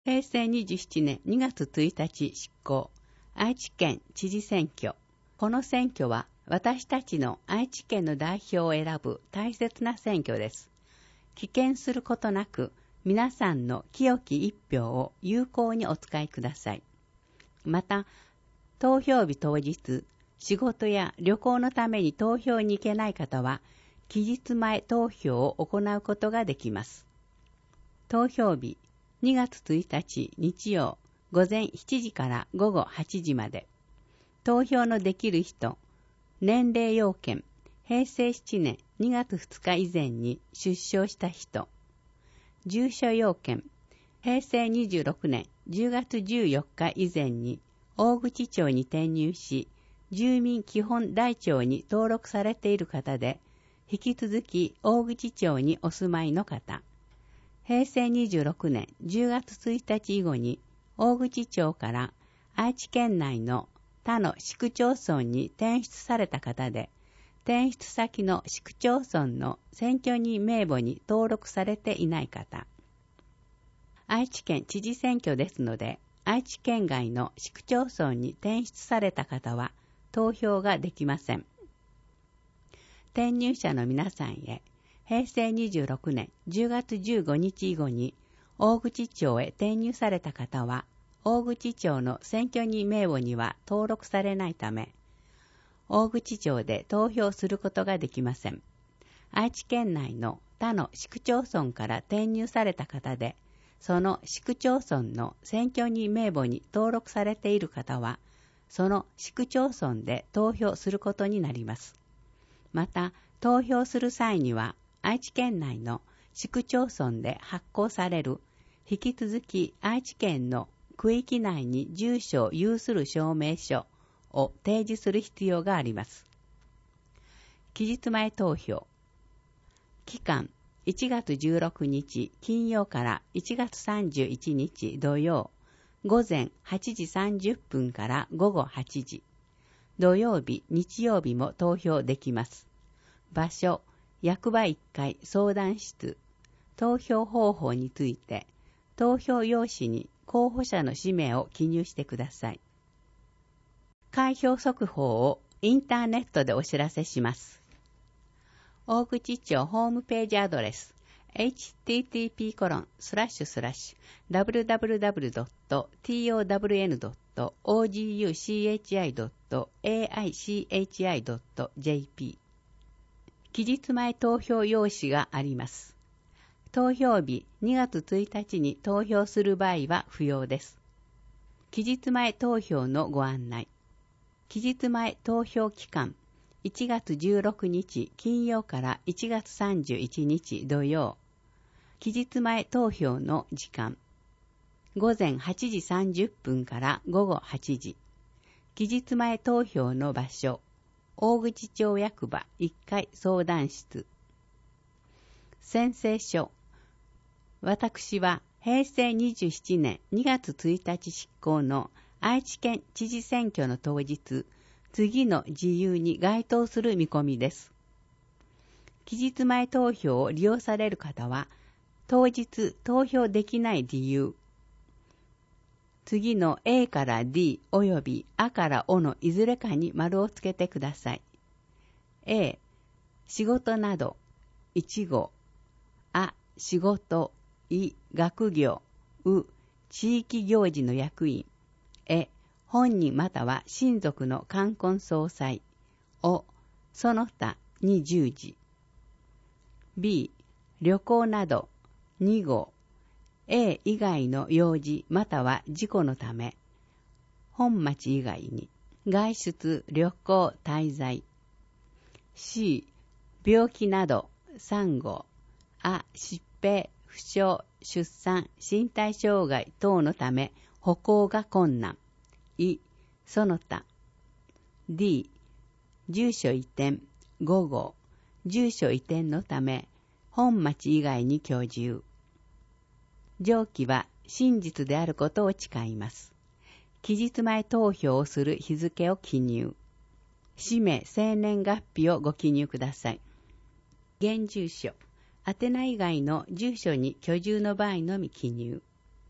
平成27年2月1日執行、愛知県知事選挙。この選挙は私たちの愛知県の代表を選ぶ大切な選挙です。棄権することなく、皆さんの清き一票を有効にお使いください。また、投票日当日、仕事や旅行のために投票に行けない方は、期日前投票を行うことができます。投票日、2月1日日曜午前7時から午後8時まで。投票のできる人、年齢要件、平成7年2月2日以前に出生した人。住所要件、平成26年10月14日以前に大口町に転入し、住民基本台帳に登録されている方で、引き続き大口町にお住まいの方。平成26年10月1日以後に大口町から愛知県内の他の市区町村に転出された方で、転出先の市区町村の選挙人名簿に登録されていない方。愛知県知事選挙ですので、愛知県外の市区町村に転出された方は投票ができません。転入者の皆さんへ、平成26年10月15日以後に大口町へ転入された方は、大口町の選挙人名簿には登録されないため、大口町で投票することができません。愛知県内の他の市区町村から転入された方で、その市区町村の選挙人名簿に登録されている方は、その市区町村で投票することになります。また、投票する際には、愛知県内の市区町村で発行される、引き続き愛知県の区域内に住所を有する証明書を提示する必要があります。期日前投票。期間、1月16日金曜から1月31日土曜、午前8時30分から午後8時。土曜日、日曜日も投票できます。場所、役場1階相談室。投票方法について、投票用紙に候補者の氏名を記入してください。開票速報をインターネットでお知らせします。大口町ホームページアドレス http://www.town.oguchi.aichi.jp 期日前投票用紙があります。投票日2月1日に投票する場合は不要です。期日前投票のご案内。期日前投票期間1月16日金曜から1月31日土曜。期日前投票の時間。午前8時30分から午後8時。期日前投票の場所。大口町役場1階相談室。宣誓書。私は平成27年2月1日執行の愛知県知事選挙の当日、次の事由に該当する見込みです。期日前投票を利用される方は、当日投票できない理由、次の A から D および A から O のいずれかに丸をつけてください。A、仕事など、1号、A、仕事、I、学業、U、地域行事の役員、E、本人または親族の冠婚葬祭、O、その他に従事。B、旅行など、2号、A 以外の用事または事故のため、本町以外に、外出、旅行、滞在。C、病気など、3号、A、疾病、負傷、出産、身体障害等のため、歩行が困難。I、その他。D、住所移転、5号、住所移転のため、本町以外に居住。上記は真実であることを誓います。期日前投票をする日付を記入。氏名、生年月日をご記入ください。現住所、宛名以外の住所に居住の場合のみ記入。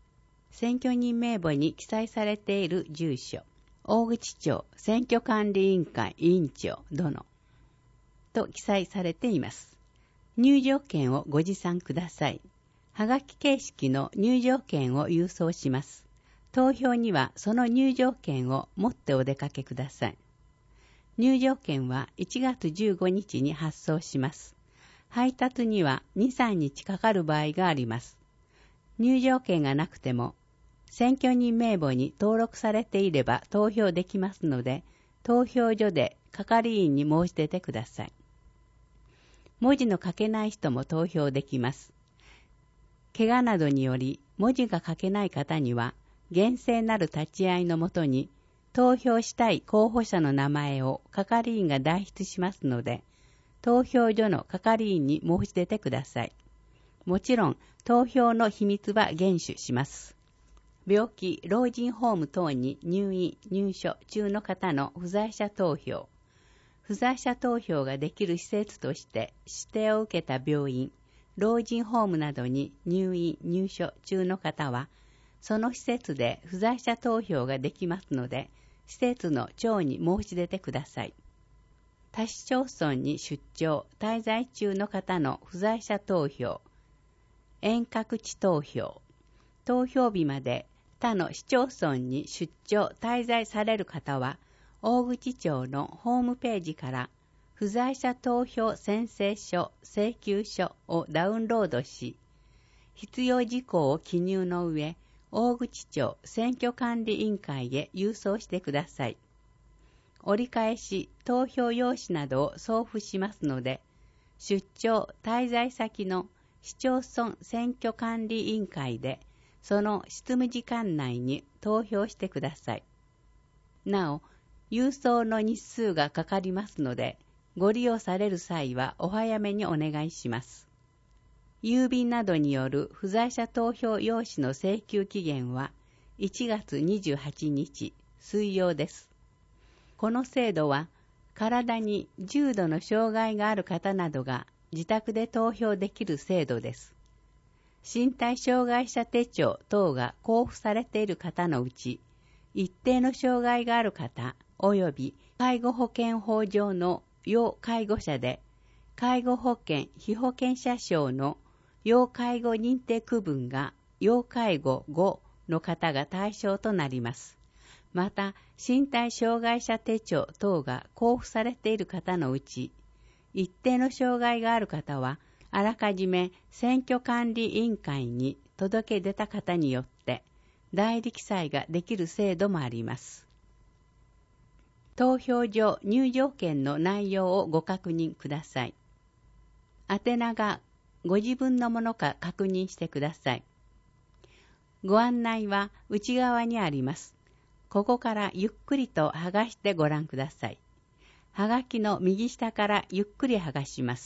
選挙人名簿に記載されている住所、大口町選挙管理委員会委員長殿と記載されています。入場券をご持参ください。はがき形式の入場券を郵送します。投票にはその入場券を持ってお出かけください。入場券は1月15日に発送します。配達には2、3日かかる場合があります。入場券がなくても、選挙人名簿に登録されていれば投票できますので、投票所で係員に申し出てください。文字の書けない人も投票できます。怪我などにより文字が書けない方には、厳正なる立ち会いのもとに、投票したい候補者の名前を係員が代筆しますので、投票所の係員に申し出てください。もちろん、投票の秘密は厳守します。病気、老人ホーム等に入院・入所中の方の不在者投票。不在者投票ができる施設として指定を受けた病院、老人ホームなどに入院・入所中の方は、その施設で不在者投票ができますので、施設の長に申し出てください。他市町村に出張・滞在中の方の不在者投票、遠隔地投票、投票日まで他の市町村に出張・滞在される方は、大口町のホームページから不在者投票宣誓書・請求書をダウンロードし、必要事項を記入の上、大口町選挙管理委員会へ郵送してください。折り返し投票用紙などを送付しますので、出張滞在先の市町村選挙管理委員会で、その執務時間内に投票してください。なお、郵送の日数がかかりますので、ご利用される際はお早めにお願いします。郵便などによる不在者投票用紙の請求期限は1月28日水曜です。この制度は体に重度の障害がある方などが自宅で投票できる制度です。身体障害者手帳等が交付されている方のうち、一定の障害がある方及び介護保険法上の要介護者で、介護保険被保険者証の要介護認定区分が要介護5の方が対象となります。また、身体障害者手帳等が交付されている方のうち、一定の障害がある方は、あらかじめ選挙管理委員会に届け出た方によって、代理記載ができる制度もあります。投票所入場券の内容をご確認ください。宛名がご自分のものか確認してください。ご案内は内側にあります。ここからゆっくりと剥がしてご覧ください。はがきの右下からゆっくり剥がします。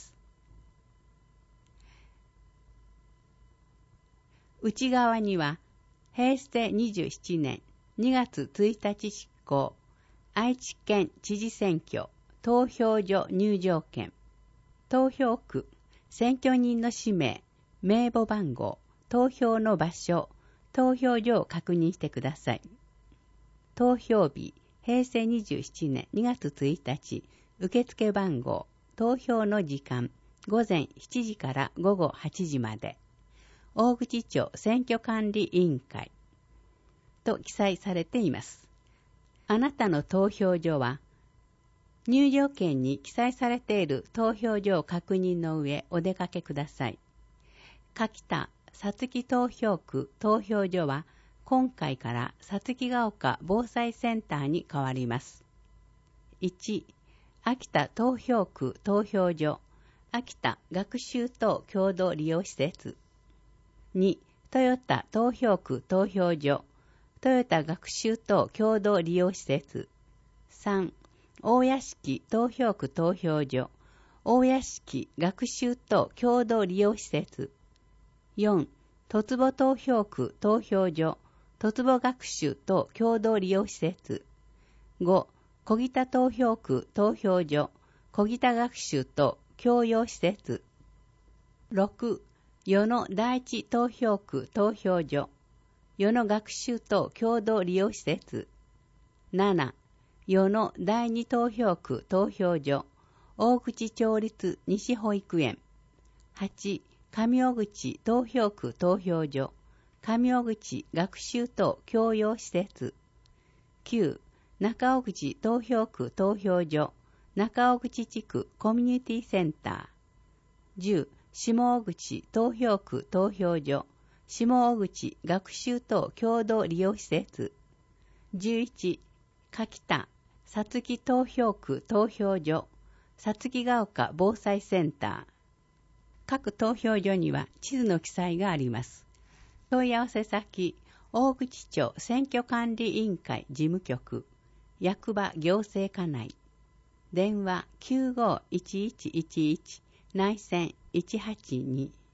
内側には平成27年2月1日執行愛知県知事選挙投票所入場券、投票区、選挙人の氏名、名簿番号、投票の場所、投票所を確認してください。投票日、平成27年2月1日、受付番号、投票の時間、午前7時から午後8時まで、大口町選挙管理委員会と記載されています。あなたの投票所は、入場券に記載されている投票所を確認の上お出かけください。柿田さつき投票区投票所は今回からさつきが丘防災センターに変わります。1、秋田投票区投票所秋田学習等共同利用施設。2、豊田投票区投票所豊田学習等共同利用施設。3、大屋敷投票区投票所大屋敷学習等共同利用施設。4、鳥保投票区投票所鳥保学習等共同利用施設。5、小北投票区投票所小北学習等共用施設。6、与野第一投票区投票所与野学習等共同利用施設。7、与野第二投票区投票所、大口町立西保育園。8、上尾口投票区投票所、上尾口学習等共用施設。9、中尾口投票区投票所、中尾口地区コミュニティセンター。10、下尾口投票区投票所、下尾口学習等共同利用施設。11、柿田さつき投票区投票所、さつきが丘防災センター。各投票所には地図の記載があります。問い合わせ先、大口町選挙管理委員会事務局、役場行政課内。電話 95-1111 内線182